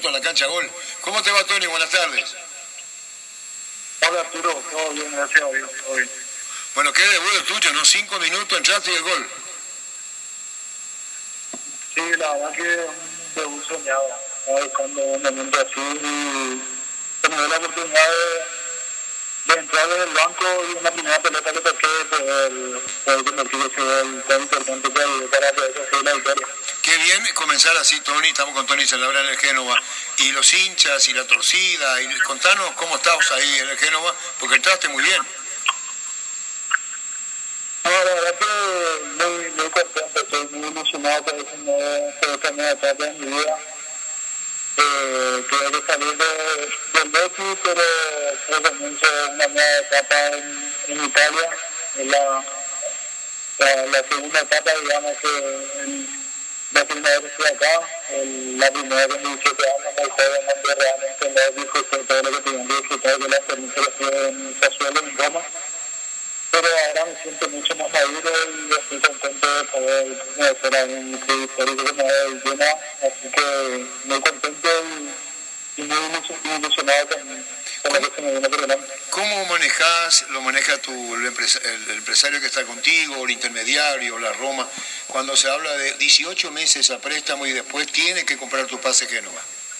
minutos en la cancha gol. ¿Cómo te va, Tony? Buenas tardes. Hola, Arturo. Todo bien, gracias a Dios. Todo bien. Bueno, qué debut el tuyo, ¿no? 5 minutos, entraste y el gol. Sí, la verdad que es un debut soñado. Estaba buscando un momento así y me dio la oportunidad de entrar desde el banco y en la primera pelota que toqué poder convertir ese gol tan importante para poder conseguir la victoria. Qué bien comenzar así, Tony. Estamos con Tony Sanabria en el Génova. Y los hinchas y la torcida. Y contanos cómo estamos ahí en el Génova, porque entraste muy bien. No, la verdad que muy contento, estoy muy ilusionado por esta nueva etapa en mi vida. Tuve que salir del Betis, pero comienzo una nueva etapa en Italia. Es la segunda etapa, digamos, que la primera vez que estoy acá, la primera vez con 17 años, muy joven, donde realmente no disfruté todo lo que tenía que disfrutar de la experiencia que tuve en Sassuolo, en Roma. Pero ahora me siento mucho más maduro y estoy contento de poder hacer algún club histórico que me llena, así que muy contento y muy ilusionado con lo que se me viene por delante. ¿Cómo lo maneja el empresario que está contigo, el intermediario, la Roma, cuando se habla de 18 meses a préstamo y después tiene que comprar tu pase Génova?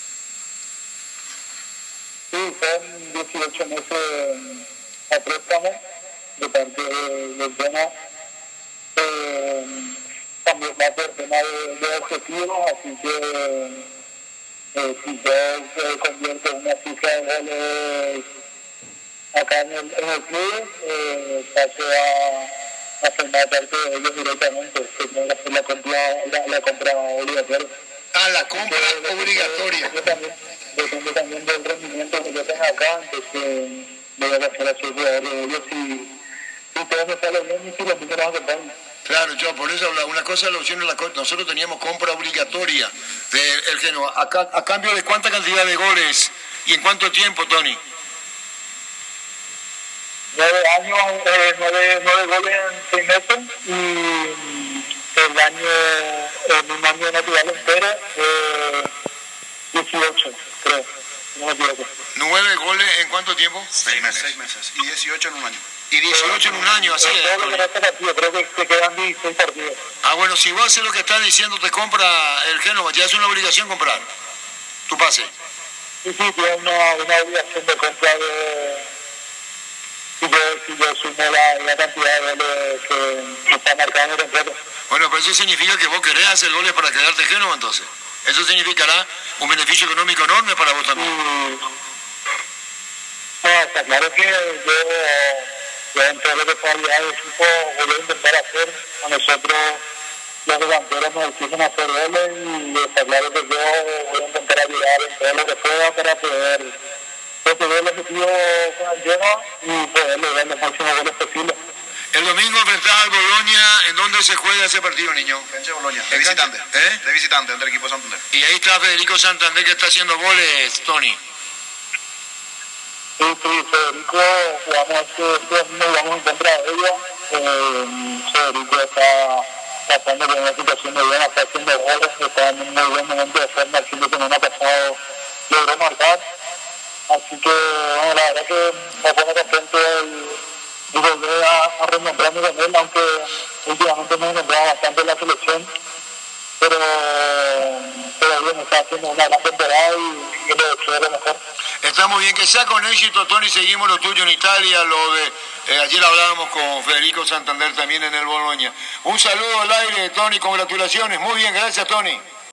Sí, son 18 meses a préstamo de parte del Genoa. También va por tema de objetivos, así que si yo convierto una cifra de goles acá en el club, paso a formar parte de ellos directamente, que tengo que hacer la compra obligatoria. Ah, la compra obligatoria. Depende también del rendimiento que yo tenga acá, entonces voy a pasar a ser jugador de ellos y todo me sale bien y si los números acompañan. Claro, yo por eso hablaba. Una cosa es la opción de nosotros teníamos compra obligatoria del Genoa. ¿A cambio de cuánta cantidad de goles y en cuánto tiempo, Tony? 9 años, 9 goles en 6 meses y en un año natural entero, 18, creo, no me equivoco. 9 goles en cuánto tiempo? 6 meses. Y 18 en un año. Y 18 en un año, así es. Todo lo que resta partido, creo que te quedan 16 partidos. Ah, bueno, si vos haces lo que estás diciendo, te compra el Génova, ya es una obligación comprar tu pase. Sí, tiene una obligación de compra si yo sumo la cantidad de goles que está marcado en el contrato. Bueno, pero eso significa que vos querés hacer goles para quedarte en Génova, entonces. Eso significará un beneficio económico enorme para vos también. No, está claro que yo dentro de lo que todavía del equipo voy a intentar hacer. A nosotros los delanteros nos exigen hacer goles y está claro que yo voy a intentar ayudar en todo lo que pueda para poder conseguir el objetivo con el Genoa y poder lograr los máximos goles posibles. El domingo enfrentás al Bologna. ¿En dónde se juega ese partido, niño? Cancha de Bologna, de visitante. De visitante, del equipo de Santander. Y ahí está Federico Santander que está haciendo goles, Tony. Sí, Federico, jugamos en contra de ellos. Federico está pasando por una situación muy buena, está haciendo goles, está en un muy buen momento de forma. El fin de semana pasado logró marcar. Así que, bueno, la verdad que me pone contento y volver a reencontrarme con él, aunque últimamente me he encontrado bastante en la selección. Pero bien, está haciendo una gran temporada y le deseo lo mejor. Está muy bien, que sea con éxito, Tony. Seguimos lo tuyo en Italia, ayer hablábamos con Federico Santander también en el Bologna. Un saludo al aire, Tony, congratulaciones. Muy bien, gracias, Tony.